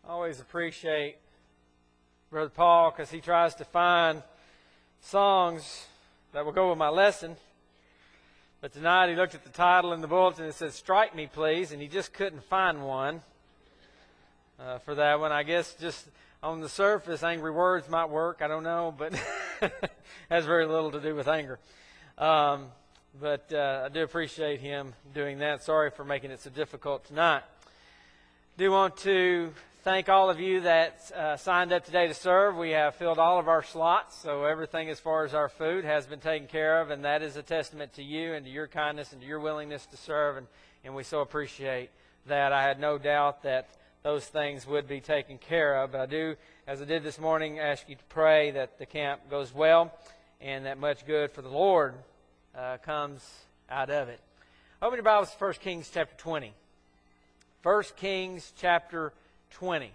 I always appreciate Brother Paul because he tries to find songs that will go with my lesson. But tonight he looked at the title in the bulletin and it said, "Strike Me, Please," and he just couldn't find one for that one. I guess just on the surface, angry words might work. I don't know, but has very little to do with anger. But I do appreciate him doing that. Sorry for making it so difficult tonight. Do want to thank all of you that signed up today to serve. We have filled all of our slots, so everything as far as our food has been taken care of, and that is a testament to you and to your kindness and to your willingness to serve, and we so appreciate that. I had no doubt that those things would be taken care of, but I do, as I did this morning, ask you to pray that the camp goes well and that much good for the Lord comes out of it. Open your Bibles to 1 Kings chapter 20. 1 Kings chapter 20.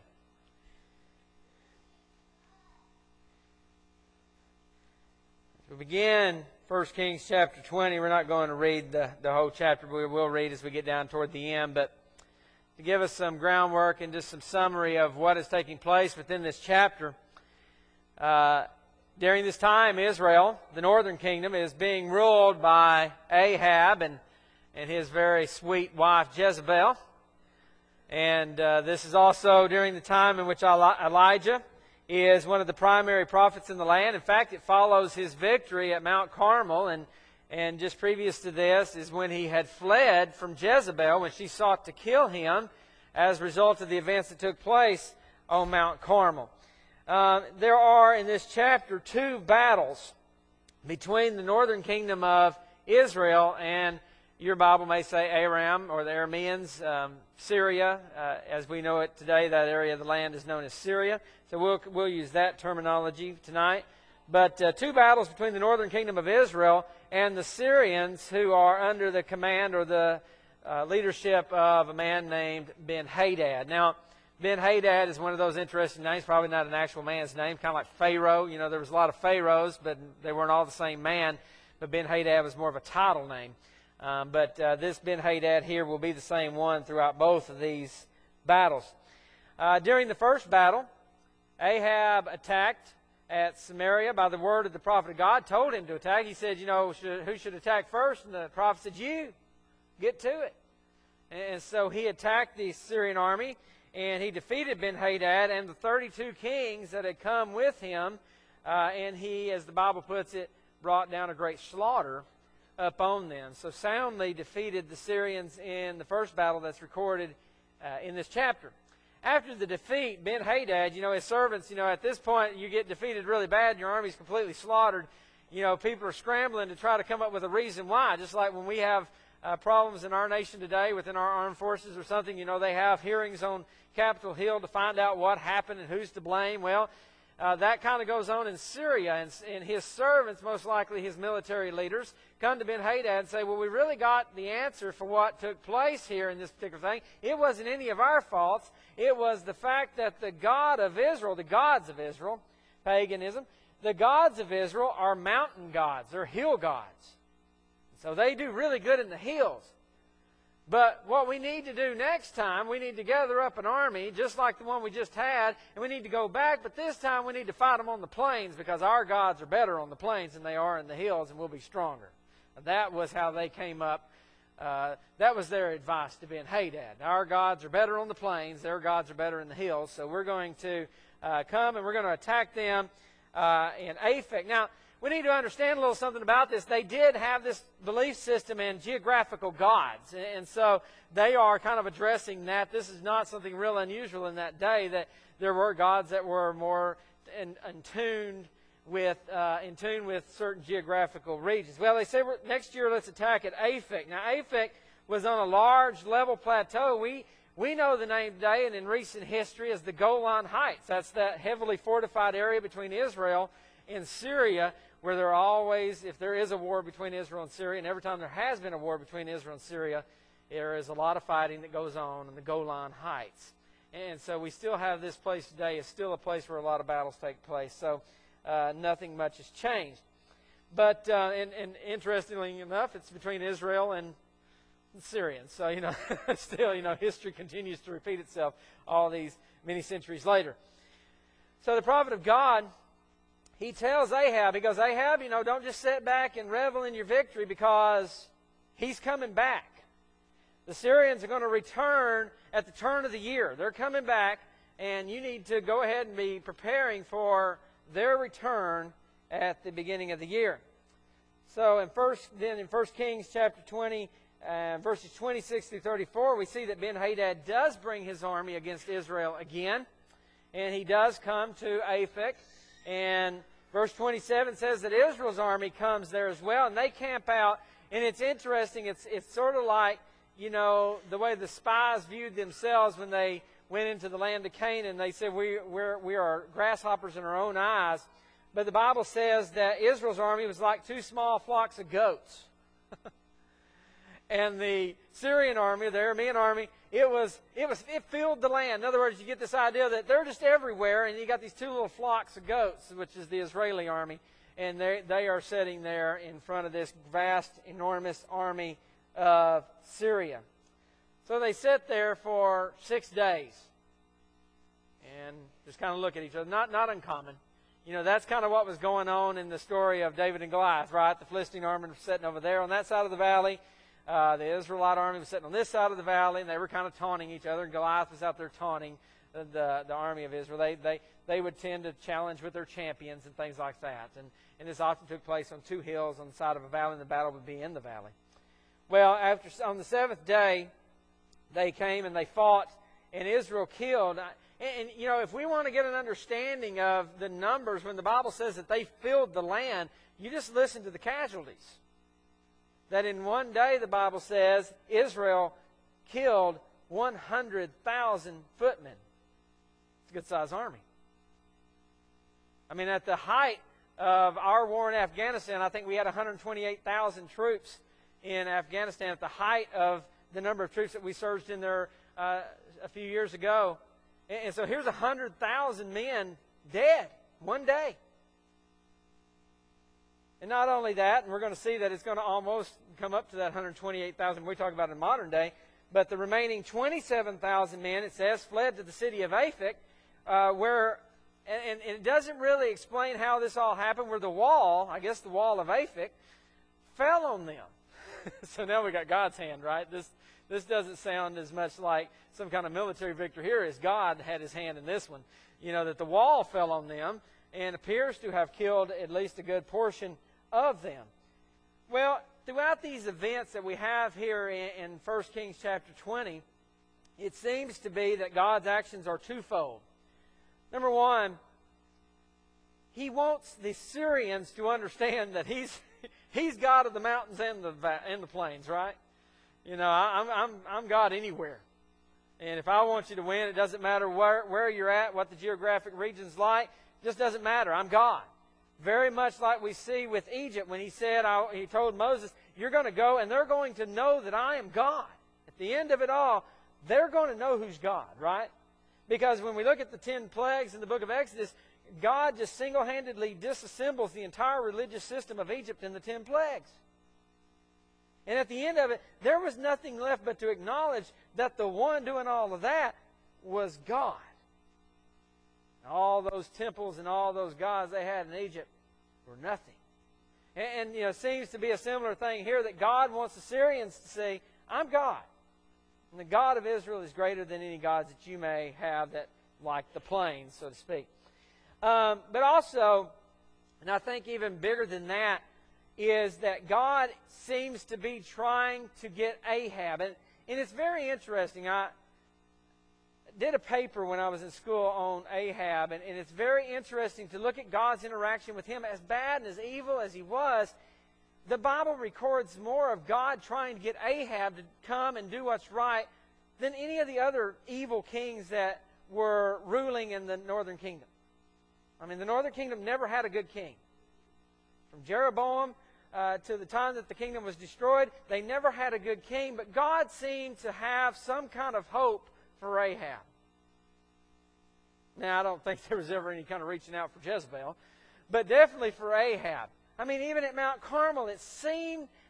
We begin 1 Kings chapter 20. We're not going to read the whole chapter, but we will read as we get down toward the end. But to give us some groundwork and just some summary of what is taking place within this chapter, during this time, Israel, the northern kingdom, is being ruled by Ahab and his very sweet wife Jezebel. And this is also during the time in which Elijah is one of the primary prophets in the land. In fact, it follows his victory at Mount Carmel. And just previous to this is when he had fled from Jezebel when she sought to kill him as a result of the events that took place on Mount Carmel. There are in this chapter two battles between the northern kingdom of Israel and, your Bible may say, Aram or the Arameans, Syria. As we know it today, that area of the land is known as Syria. So we'll use that terminology tonight. But two battles between the northern kingdom of Israel and the Syrians, who are under the command or the leadership of a man named Ben-Hadad. Now, Ben-Hadad is one of those interesting names, probably not an actual man's name, kind of like Pharaoh. You know, there was a lot of pharaohs, but they weren't all the same man. But Ben-Hadad was more of a title name. But this Ben-Hadad here will be the same one throughout both of these battles. During the first battle, Ahab attacked at Samaria by the word of the prophet of God, told him to attack. He said, you know, who should attack first? And the prophet said, you, get to it. And so he attacked the Syrian army, and he defeated Ben-Hadad and the 32 kings that had come with him. And he, as the Bible puts it, brought down a great slaughter upon them. So soundly defeated the Syrians in the first battle that's recorded in this chapter. After the defeat, Ben-Hadad, you know, his servants, you know, at this point you get defeated really bad, your army's completely slaughtered. You know, people are scrambling to try to come up with a reason why. Just like when we have problems in our nation today within our armed forces or something, you know, they have hearings on Capitol Hill to find out what happened and who's to blame. Well, that kind of goes on in Syria, and his servants, most likely his military leaders, come to Ben-Hadad and say, well, we really got the answer for what took place here in this particular thing. It wasn't any of our faults. It was the fact that the God of Israel, the gods of Israel, paganism, the gods of Israel are mountain gods. They're hill gods. So they do really good in the hills. But what we need to do next time, we need to gather up an army, just like the one we just had, and we need to go back, but this time we need to fight them on the plains because our gods are better on the plains than they are in the hills, and we'll be stronger. That was how they came up. That was their advice to Ben-Hadad. Our gods are better on the plains, their gods are better in the hills, so we're going to come and we're going to attack them in Aphek. Now, we need to understand a little something about this. They did have this belief system in geographical gods. And so they are kind of addressing that. This is not something real unusual in that day, that there were gods that were more in tune with certain geographical regions. Well, they say next year let's attack at Aphek. Now, Aphek was on a large level plateau. We know the name today and in recent history as the Golan Heights. That's that heavily fortified area between Israel and Syria, where there are always, if there is a war between Israel and Syria, and every time there has been a war between Israel and Syria, there is a lot of fighting that goes on in the Golan Heights. And so we still have this place today. It's still a place where a lot of battles take place. So nothing much has changed. But and interestingly enough, it's between Israel and the Syrians. So, still, history continues to repeat itself all these many centuries later. So the prophet of God, he tells Ahab, he goes, Ahab, don't just sit back and revel in your victory because he's coming back. The Syrians are going to return at the turn of the year. They're coming back, and you need to go ahead and be preparing for their return at the beginning of the year. So in 1 Kings chapter 20, verses 26 through 34, we see that Ben-Hadad does bring his army against Israel again, and he does come to Aphek. And verse 27 says that Israel's army comes there as well, and they camp out. And it's interesting. It's sort of like, the way the spies viewed themselves when they went into the land of Canaan. They said, we are grasshoppers in our own eyes. But the Bible says that Israel's army was like two small flocks of goats. And the Syrian army, the Aramean army, it filled the land. In other words, you get this idea that they're just everywhere, and you got these two little flocks of goats, which is the Israeli army, and they are sitting there in front of this vast, enormous army of Syria. So they sit there for 6 days and just kind of look at each other. Not uncommon. That's kind of what was going on in the story of David and Goliath, right? The Philistine army was sitting over there on that side of the valley. The Israelite army was sitting on this side of the valley, and they were kind of taunting each other. And Goliath was out there taunting the army of Israel. They would tend to challenge with their champions and things like that. And this often took place on two hills on the side of a valley, and the battle would be in the valley. Well, on the seventh day, they came and they fought, and Israel killed. And if we want to get an understanding of the numbers, when the Bible says that they filled the land, you just listen to the casualties. That in one day, the Bible says, Israel killed 100,000 footmen. It's a good-sized army. I mean, at the height of our war in Afghanistan, I think we had 128,000 troops in Afghanistan at the height of the number of troops that we surged in there a few years ago. And so here's 100,000 men dead one day. And not only that, and we're going to see that it's going to almost come up to that 128,000 we talk about in modern day, but the remaining 27,000 men, it says, fled to the city of Aphek, and it doesn't really explain how this all happened, where the wall, I guess the wall of Aphek, fell on them. So now we got God's hand, right? This doesn't sound as much like some kind of military victory here as God had his hand in this one. That the wall fell on them and appears to have killed at least a good portion of them. Well, throughout these events that we have here in 1 Kings chapter 20, it seems to be that God's actions are twofold. Number one, he wants the Syrians to understand that He's God of the mountains and the plains, right? I'm God anywhere. And if I want you to win, it doesn't matter where you're at, what the geographic region's like. It just doesn't matter. I'm God. Very much like we see with Egypt when he told Moses, you're going to go and they're going to know that I am God. At the end of it all, they're going to know who's God, right? Because when we look at the 10 plagues in the book of Exodus, God just single-handedly disassembles the entire religious system of Egypt in the 10 plagues. And at the end of it, there was nothing left but to acknowledge that the one doing all of that was God. All those temples and all those gods they had in Egypt were nothing. And it seems to be a similar thing here, that God wants the Syrians to say, I'm God. And the God of Israel is greater than any gods that you may have, that like the plains, so to speak. But also, and I think even bigger than that, is that God seems to be trying to get Ahab. And it's very interesting. I did a paper when I was in school on Ahab, and it's very interesting to look at God's interaction with him. As bad and as evil as he was, the Bible records more of God trying to get Ahab to come and do what's right than any of the other evil kings that were ruling in the northern kingdom. I mean, the northern kingdom never had a good king. From Jeroboam to the time that the kingdom was destroyed, they never had a good king, but God seemed to have some kind of hope for Ahab. Now, I don't think there was ever any kind of reaching out for Jezebel, but definitely for Ahab. I mean, even at Mount Carmel, it seemed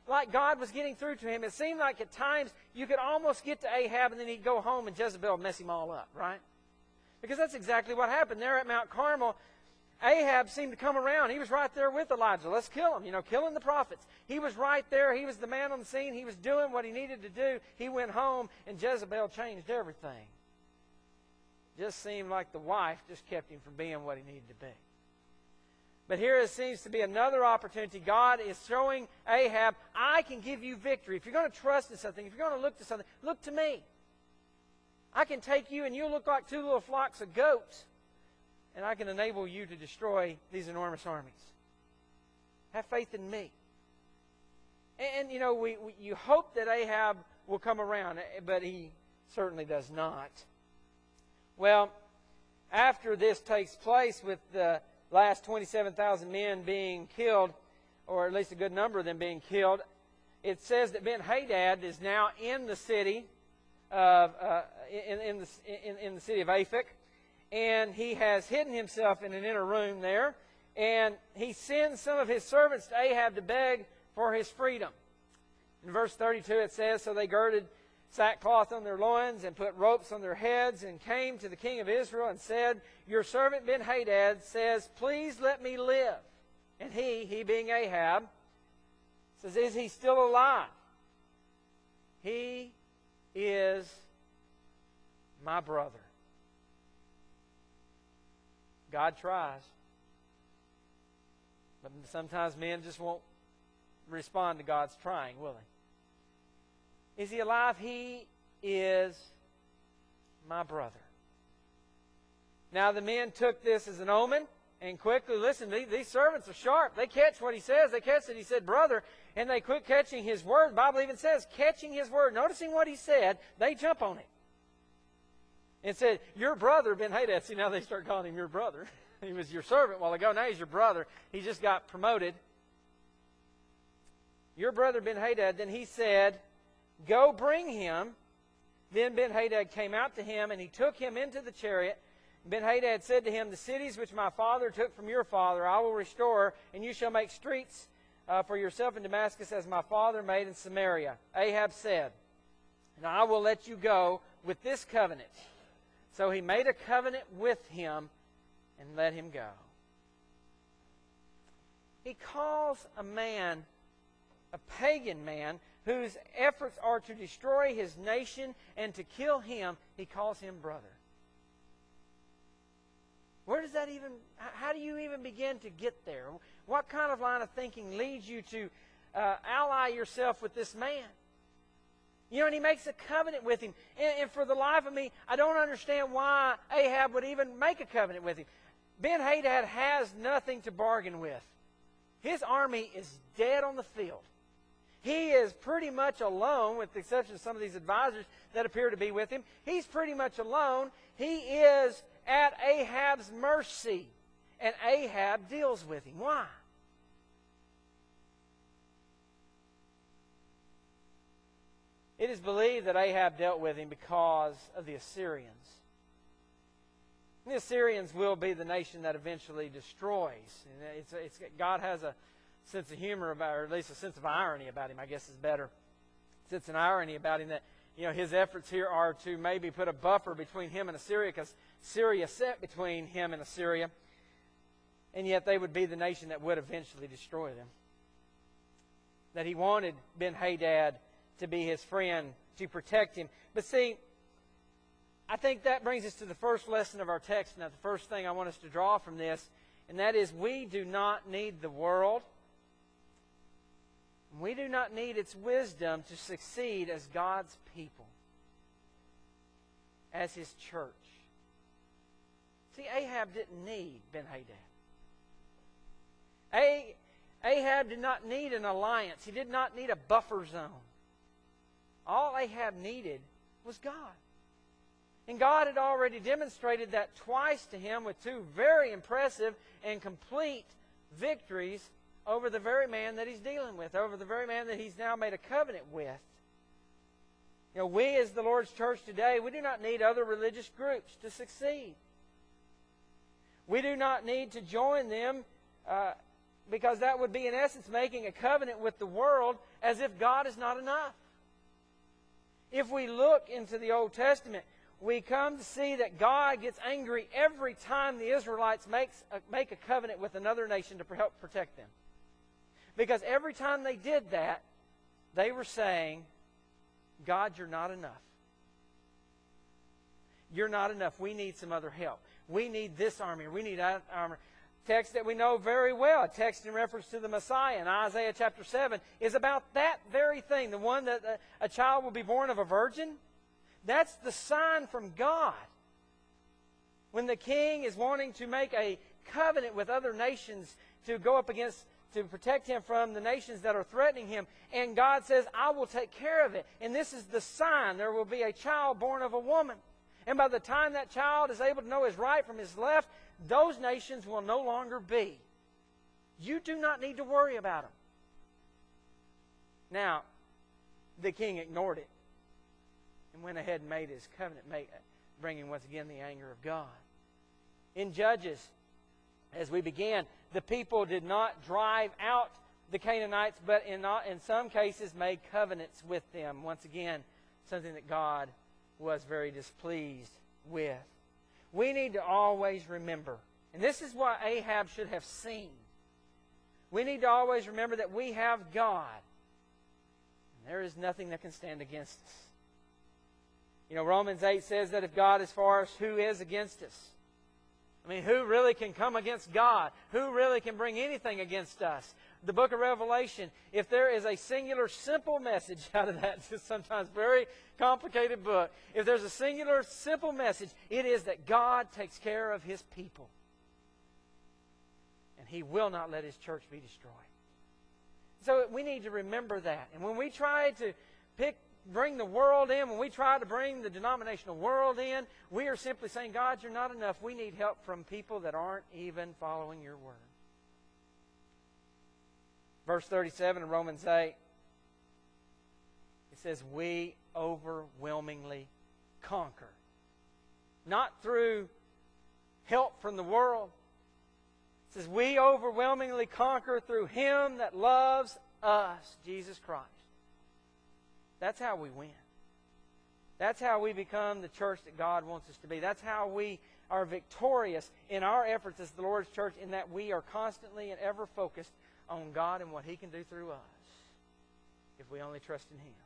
like God was getting through to him. It seemed like at times you could almost get to Ahab and then he'd go home and Jezebel would mess him all up, right? Because that's exactly what happened. There at Mount Carmel, Ahab seemed to come around. He was right there with Elijah. Let's kill him, killing the prophets. He was right there. He was the man on the scene. He was doing what he needed to do. He went home, and Jezebel changed everything. Just seemed like the wife just kept him from being what he needed to be. But here it seems to be another opportunity. God is showing Ahab, I can give you victory. If you're going to trust in something, if you're going to look to something, look to me. I can take you and you'll look like two little flocks of goats, and I can enable you to destroy these enormous armies. Have faith in me. And you hope that Ahab will come around, but he certainly does not. Well, after this takes place with the last 27,000 men being killed, or at least a good number of them being killed, it says that Ben-Hadad is now in the city of in the city of Aphek, and he has hidden himself in an inner room there, and he sends some of his servants to Ahab to beg for his freedom. In verse 32 it says, so they girded sackcloth on their loins and put ropes on their heads and came to the king of Israel and said, your servant Ben-Hadad says, please let me live. And he being Ahab, says, is he still alive? He is my brother. God tries. But sometimes men just won't respond to God's trying, will they? Is he alive? He is my brother. Now the men took this as an omen and quickly, listen, these servants are sharp. They catch what he says. They catch that he said brother, and they quit catching his word. The Bible even says catching his word. Noticing what he said, they jump on it. And said, your brother Ben-Hadad. See, now they start calling him your brother. He was your servant a while ago. Now he's your brother. He just got promoted. Your brother Ben-Hadad. Then he said, go bring him. Then Ben-Hadad came out to him, and he took him into the chariot. Ben-Hadad said to him, the cities which my father took from your father I will restore, and you shall make streets for yourself in Damascus as my father made in Samaria. Ahab said, and I will let you go with this covenant. So he made a covenant with him and let him go. He calls a man, a pagan man, whose efforts are to destroy his nation and to kill him, he calls him brother. Where does that even, how do you even begin to get there? What kind of line of thinking leads you to ally yourself with this man? And he makes a covenant with him. And for the life of me, I don't understand why Ahab would even make a covenant with him. Ben-Hadad has nothing to bargain with. His army is dead on the field. He is pretty much alone, with the exception of some of these advisors that appear to be with him. He's pretty much alone. He is at Ahab's mercy. And Ahab deals with him. Why? It is believed that Ahab dealt with him because of the Assyrians. And the Assyrians will be the nation that eventually destroys. And God has a sense of humor about, or at least a sense of irony about him, I guess is better. Sense of irony about him that, his efforts here are to maybe put a buffer between him and Assyria, because Syria set between him and Assyria. And yet they would be the nation that would eventually destroy them. That he wanted Ben-Hadad to be his friend, to protect him. But see, I think that brings us to the first lesson of our text. Now, the first thing I want us to draw from this, and that is we do not need the world. We do not need its wisdom to succeed as God's people, as His church. See, Ahab didn't need Ben-Hadad. Ahab did not need an alliance. He did not need a buffer zone. All Ahab needed was God. And God had already demonstrated that twice to him with two very impressive and complete victories over the very man that he's dealing with, over the very man that he's now made a covenant with. We as the Lord's church today, we do not need other religious groups to succeed. We do not need to join them because that would be, in essence, making a covenant with the world as if God is not enough. If we look into the Old Testament, we come to see that God gets angry every time the Israelites make a covenant with another nation to help protect them. Because every time they did that, they were saying, God, you're not enough. You're not enough. We need some other help. We need this army. We need that army. Text that we know very well, a text in reference to the Messiah in Isaiah chapter 7, is about that very thing. The one that a child will be born of a virgin. That's the sign from God. When the king is wanting to make a covenant with other nations to go up against, to protect him from the nations that are threatening him. And God says, I will take care of it. And this is the sign. There will be a child born of a woman. And by the time that child is able to know his right from his left, those nations will no longer be. You do not need to worry about them. Now, the king ignored it and went ahead and made his covenant, bringing once again the anger of God. In Judges, as we began, the people did not drive out the Canaanites, but in some cases made covenants with them. Once again, something that God was very displeased with. We need to always remember, and this is what Ahab should have seen. We need to always remember that we have God, and there is nothing that can stand against us. You know, Romans 8 says that if God is for us, who is against us? I mean, who really can come against God? Who really can bring anything against us? The book of Revelation, if there is a singular, simple message out of that, sometimes very complicated book, if there's a singular, simple message, it is that God takes care of His people. And He will not let His church be destroyed. So we need to remember that. And when we try to bring the world in, when we try to bring the denominational world in, we are simply saying, God, you're not enough. We need help from people that aren't even following your word. Verse 37 of Romans 8, it says, we overwhelmingly conquer. Not through help from the world. It says, we overwhelmingly conquer through Him that loves us, Jesus Christ. That's how we win. That's how we become the church that God wants us to be. That's how we are victorious in our efforts as the Lord's church, in that we are constantly and ever focused on God and what He can do through us if we only trust in Him.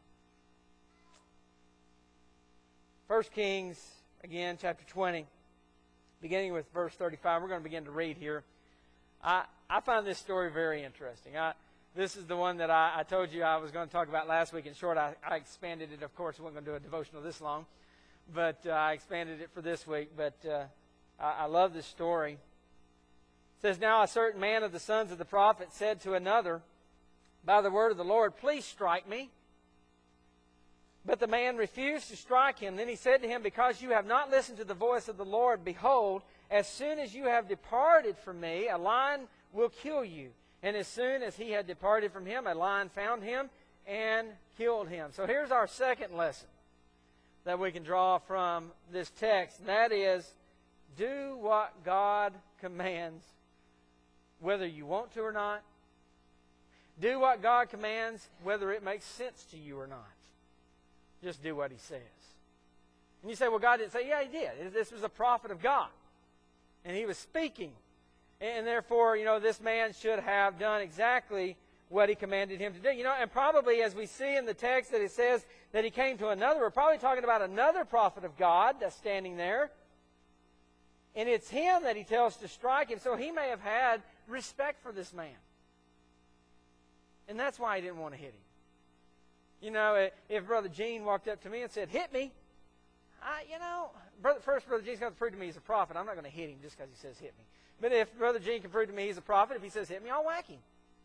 1 Kings, again, chapter 20, beginning with verse 35. We're going to begin to read here. I find this story very interesting. This is the one that I told you I was going to talk about last week. In short, I expanded it. Of course, we weren't going to do a devotional this long, but I expanded it for this week. But I love this story. It says, now a certain man of the sons of the prophet said to another, by the word of the Lord, please strike me. But the man refused to strike him. Then he said to him, because you have not listened to the voice of the Lord, behold, as soon as you have departed from me, a lion will kill you. And as soon as he had departed from him, a lion found him and killed him. So here's our second lesson that we can draw from this text. And that is, do what God commands, whether you want to or not. Do what God commands, whether it makes sense to you or not. Just do what He says. And you say, well, God didn't say. Yeah, He did. This was a prophet of God. And he was speaking. And therefore, this man should have done exactly what He commanded him to do. And probably as we see in the text that it says that he came to another, we're probably talking about another prophet of God that's standing there. And it's him that he tells to strike him. So he may have had respect for this man. And that's why he didn't want to hit him. If Brother Gene walked up to me and said, hit me, Brother Gene's got to prove to me he's a prophet. I'm not going to hit him just because he says hit me. But if Brother Gene can prove to me he's a prophet, if he says hit me, I'll whack him.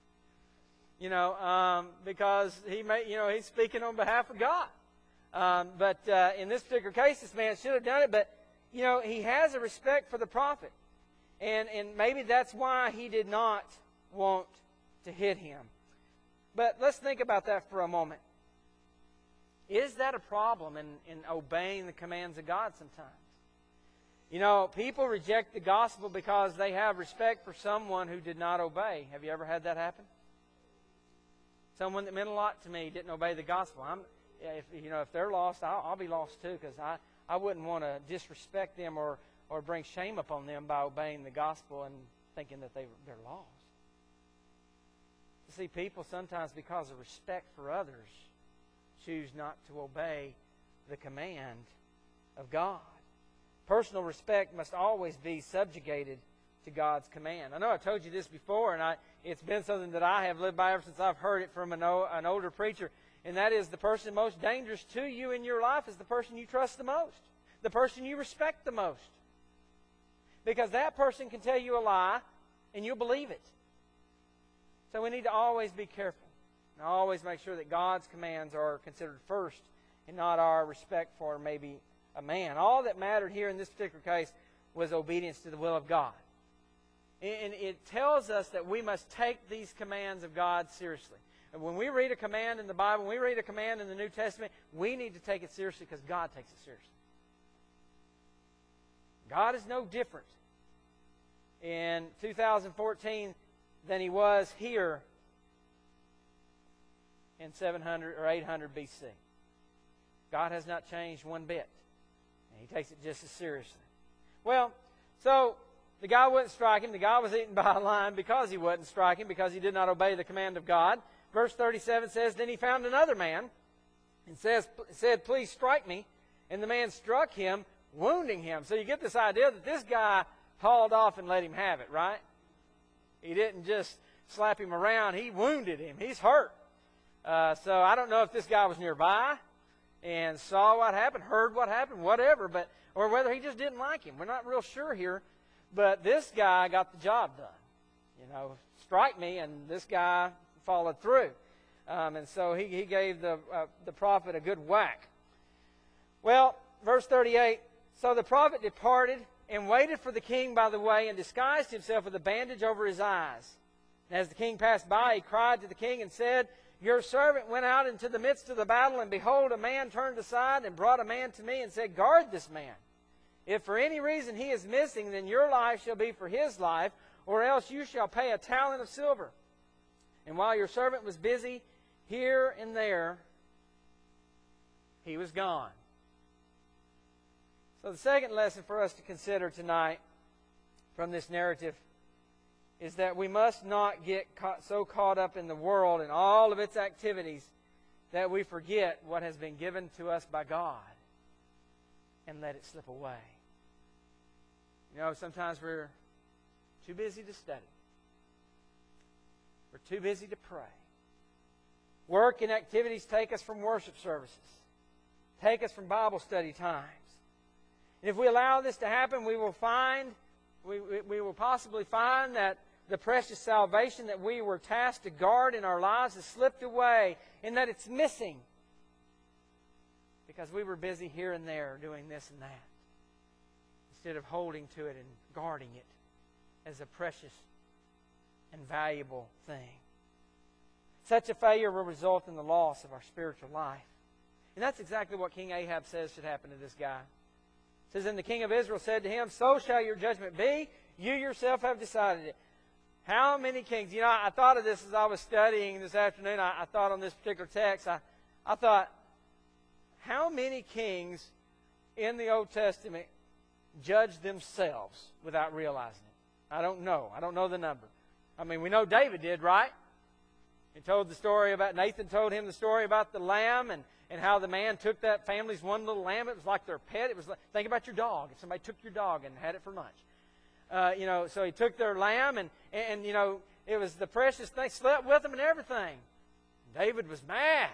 Because he's speaking on behalf of God. But in this particular case, this man should have done it. But, he has a respect for the prophet. And maybe that's why he did not want to hit him. But let's think about that for a moment. Is that a problem in obeying the commands of God sometimes? You know, people reject the gospel because they have respect for someone who did not obey. Have you ever had that happen? Someone that meant a lot to me didn't obey the gospel. If they're lost, I'll be lost too, because I wouldn't want to disrespect them or bring shame upon them by obeying the gospel and thinking that they're lost. You see, people sometimes, because of respect for others, choose not to obey the command of God. Personal respect must always be subjugated to God's command. I know I told you this before, and it's been something that I have lived by ever since I've heard it from an older preacher, and that is the person most dangerous to you in your life is the person you trust the most, the person you respect the most. Because that person can tell you a lie, and you'll believe it. So we need to always be careful and always make sure that God's commands are considered first and not our respect for maybe a man. All that mattered here in this particular case was obedience to the will of God. And it tells us that we must take these commands of God seriously. And when we read a command in the Bible, when we read a command in the New Testament, we need to take it seriously because God takes it seriously. God is no different in 2014 than He was here in 700 or 800 BC. God has not changed one bit. And He takes it just as seriously. Well, so the guy wouldn't strike him. The guy was eaten by a lion because he wouldn't strike him, because he did not obey the command of God. Verse 37 says, Then he found another man and said, Please strike me. And the man struck him, wounding him. So you get this idea that this guy hauled off and let him have it, right? He didn't just slap him around. He wounded him. He's hurt. So I don't know if this guy was nearby and saw what happened, heard what happened, whatever, or whether he just didn't like him. We're not real sure here. But this guy got the job done. You know, strike me, and this guy followed through. And so he gave the prophet a good whack. Well, verse 38, So the prophet departed and waited for the king by the way and disguised himself with a bandage over his eyes. And as the king passed by, he cried to the king and said, Your servant went out into the midst of the battle, and behold, a man turned aside and brought a man to me and said, Guard this man. If for any reason he is missing, then your life shall be for his life, or else you shall pay a talent of silver. And while your servant was busy here and there, he was gone. So the second lesson for us to consider tonight from this narrative is that we must not get so caught up in the world and all of its activities that we forget what has been given to us by God and let it slip away. You know, sometimes we're too busy to study. We're too busy to pray. Work and activities take us from worship services, take us from Bible study times. And if we allow this to happen, we will possibly find that the precious salvation that we were tasked to guard in our lives has slipped away, and that it's missing because we were busy here and there doing this and that, instead of holding to it and guarding it as a precious and valuable thing. Such a failure will result in the loss of our spiritual life. And that's exactly what King Ahab says should happen to this guy. It says, And the king of Israel said to him, So shall your judgment be. You yourself have decided it. How many kings? You know, I thought of this as I was studying this afternoon. I thought on this particular text. I thought, how many kings in the Old Testament judged themselves without realizing it? I don't know. I don't know the number. I mean, we know David did, right? He told the story about, Nathan told him the story about the lamb and how the man took that family's one little lamb. It was like their pet. It was like, think about your dog. If somebody took your dog and had it for lunch. So he took their lamb and it was the precious thing, slept with them and everything. David was mad.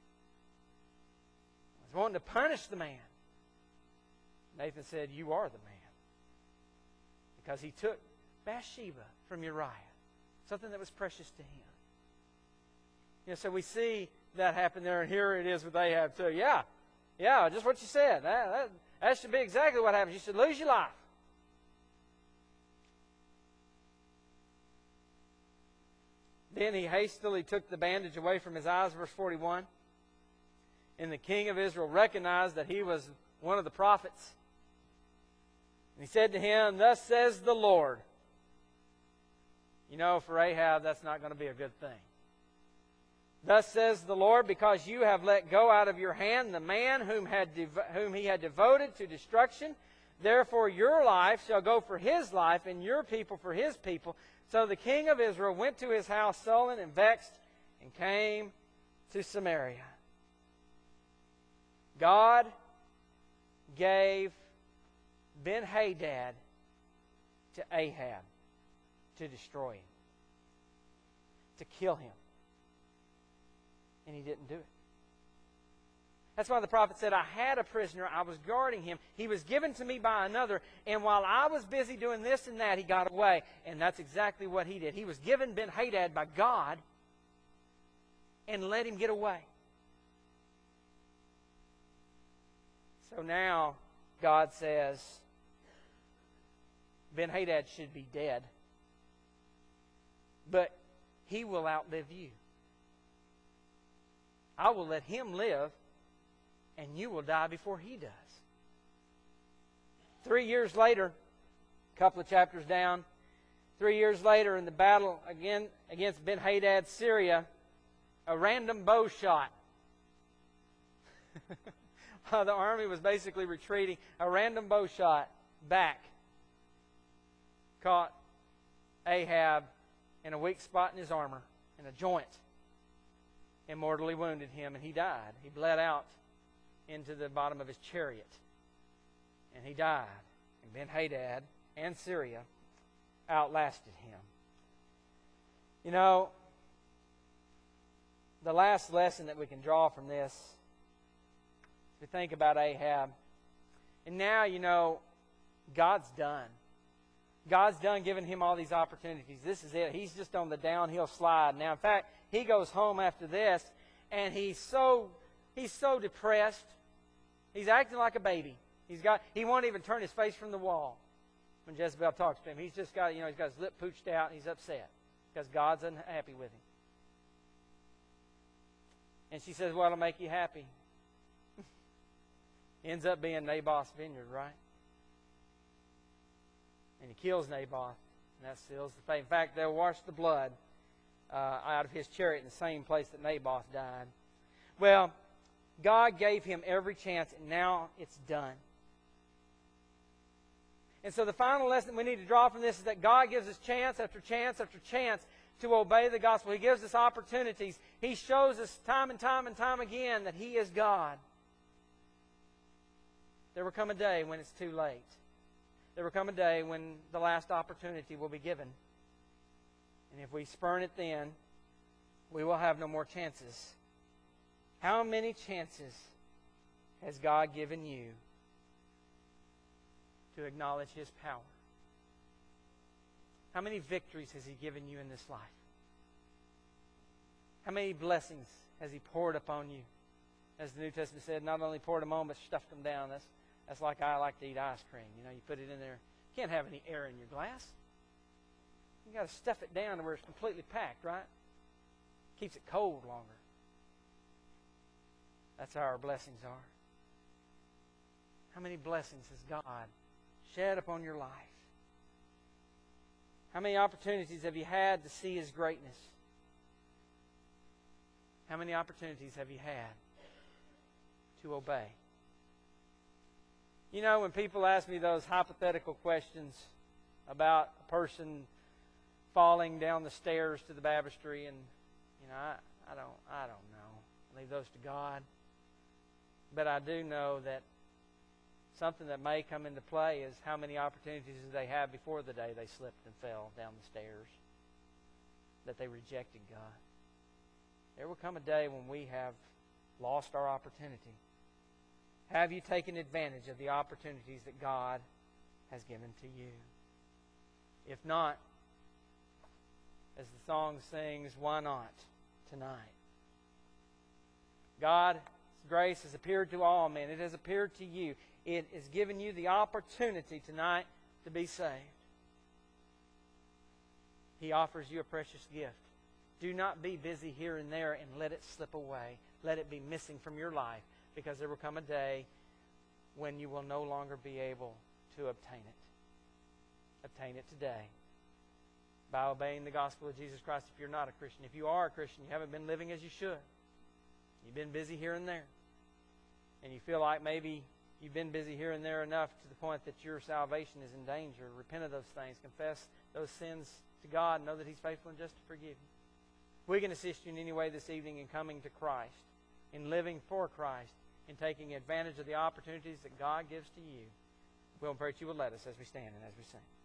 He was wanting to punish the man. Nathan said, You are the man. Because he took Bathsheba from Uriah, something that was precious to him. So we see that happen there, and here it is with Ahab too. Yeah, just what you said. That should be exactly what happens. You should lose your life. Then he hastily took the bandage away from his eyes, verse 41. And the king of Israel recognized that he was one of the prophets. And he said to him, Thus says the Lord. You know, for Ahab, that's not going to be a good thing. Thus says the Lord, because you have let go out of your hand the man whom he had devoted to destruction. Therefore your life shall go for his life, and your people for his people. So the king of Israel went to his house sullen and vexed, and came to Samaria. God gave Ben-Hadad to Ahab to destroy him, to kill him. And he didn't do it. That's why the prophet said, I had a prisoner, I was guarding him, he was given to me by another, and while I was busy doing this and that, he got away. And that's exactly what he did. He was given Ben-Hadad by God and let him get away. So now God says, Ben-Hadad should be dead, but he will outlive you. I will let him live, and you will die before he does. 3 years later, a couple of chapters down, 3 years later in the battle again against Ben-Hadad's Syria, a random bow shot. The army was basically retreating. A random bow shot back caught Ahab in a weak spot in his armor, in a joint, and mortally wounded him, and he died. He bled out into the bottom of his chariot, and he died. And Ben-Hadad and Syria outlasted him. You know, the last lesson that we can draw from this, we think about Ahab, and now, you know, God's done. God's done giving him all these opportunities. This is it. He's just on the downhill slide. Now, in fact, he goes home after this, and he's so depressed. He's acting like a baby. He won't even turn his face from the wall when Jezebel talks to him. He's just got, he's got his lip pooched out, and he's upset because God's unhappy with him. And she says, well, it'll make you happy. Ends up being Naboth's vineyard, right? And he kills Naboth, and that seals the fate. In fact, they'll wash the blood out of his chariot in the same place that Naboth died. Well, God gave him every chance, and now it's done. And so the final lesson we need to draw from this is that God gives us chance after chance after chance to obey the gospel. He gives us opportunities. He shows us time and time and time again that He is God. There will come a day when it's too late. There will come a day when the last opportunity will be given. And if we spurn it then, we will have no more chances. How many chances has God given you to acknowledge His power? How many victories has He given you in this life? How many blessings has He poured upon you? As the New Testament said, not only poured them on, but stuffed them down. That's like I like to eat ice cream. You know, you put it in there. You can't have any air in your glass. You got to stuff it down to where it's completely packed, right? Keeps it cold longer. That's how our blessings are. How many blessings has God shed upon your life? How many opportunities have you had to see His greatness? How many opportunities have you had to obey? You know, when people ask me those hypothetical questions about a person falling down the stairs to the baptistry, and I don't know. I leave those to God. But I do know that something that may come into play is how many opportunities did they have before the day they slipped and fell down the stairs, that they rejected God. There will come a day when we have lost our opportunity. Have you taken advantage of the opportunities that God has given to you? If not, as the song sings, why not tonight? God's grace has appeared to all men. It has appeared to you. It has given you the opportunity tonight to be saved. He offers you a precious gift. Do not be busy here and there and let it slip away. Let it be missing from your life, because there will come a day when you will no longer be able to obtain it. obtain it today by obeying the gospel of Jesus Christ if you're not a Christian. If you are a Christian, you haven't been living as you should. You've been busy here and there. And you feel like maybe you've been busy here and there enough to the point that your salvation is in danger. Repent of those things. Confess those sins to God and know that He's faithful and just to forgive you. If we can assist you in any way this evening in coming to Christ, in living for Christ, in taking advantage of the opportunities that God gives to you, we'll pray that you will let us as we stand and as we sing.